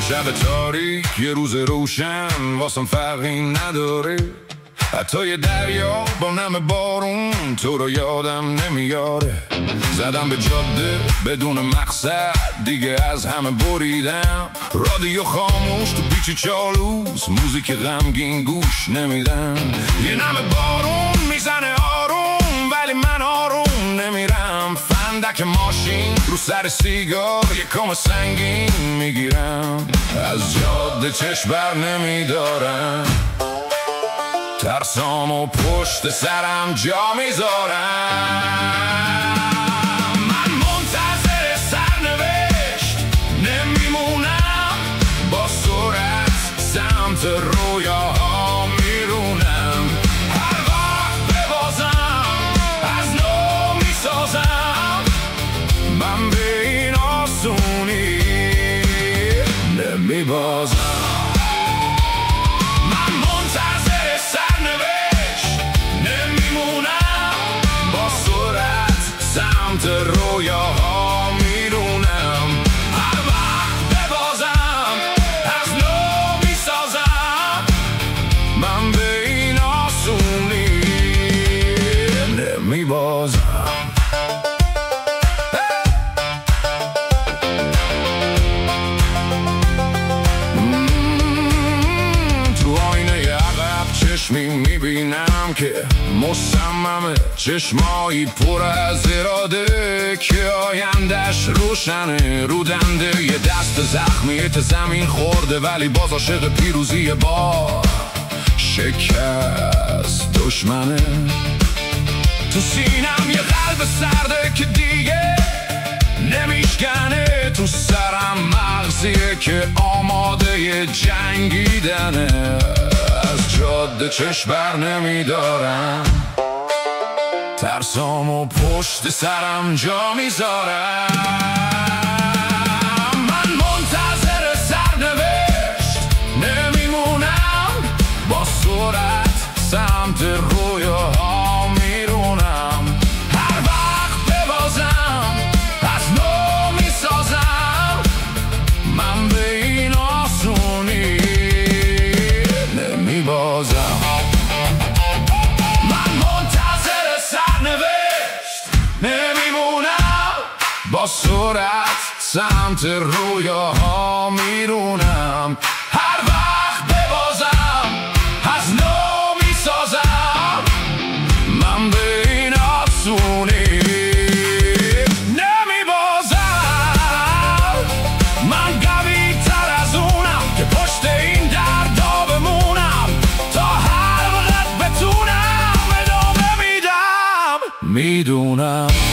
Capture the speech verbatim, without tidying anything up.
شب تاریک یه روز روشن واسم فرقی نداره، حتی یه دریا با نم بارون تو رو یادم نمیاره. زدم به جاده بدون مقصد، دیگه از همه بریدم. رادیو خاموش تو پیچ چالوس، موزیک غمگین گوش نمیدم. یه نم بارون میزنه آروم، ولی من آروم نمیرم. فندک ماشین رو سر سیگار یه کم سنگین میگیرم. از جاده چشم بر نمیدارم، ترسامو پشت سرم جا میذارم. من منتظر سرنوشت نمیمونم، با سرعت سمت رویاها میرونم. هر وقت ببازم از نو میسازم، من به این آسونی نمیبازم. سمت رویاها میرونم، هر وقت ببازم از نو میسازم، من به این آسونی نمیبازم. تو آینه عقب چشمی میبینم که مصممه، چشمایی پر از اراده که آیندش روشنه. رو دنده یه دست زخمیت زمین خورده، ولی باز عاشق پیروزی با شکست دشمنه. تو سینم یه قلب سرده که دیگه نمیشکنه، تو سرم مغزیه که آماده جنگیدنه. از جاده چشم بر نمیدارم، ترسامو پشت سرم جا میذارم. من منتظر سرنوشت نمیمونم، با سرعت سمت رویاها میرونم. هر وقت ببازم از نو میسازم، من به این آسونی نمیبازم. نمیمونم، با سرعت سمت رویاها میرونم. هر وقت ببازم از نو میسازم، من به این آسونی نمیبازم. من قوی تر از اونم که پشت این دردا بمونم، تا هر وقت بتونم ادامه میدم. میدونم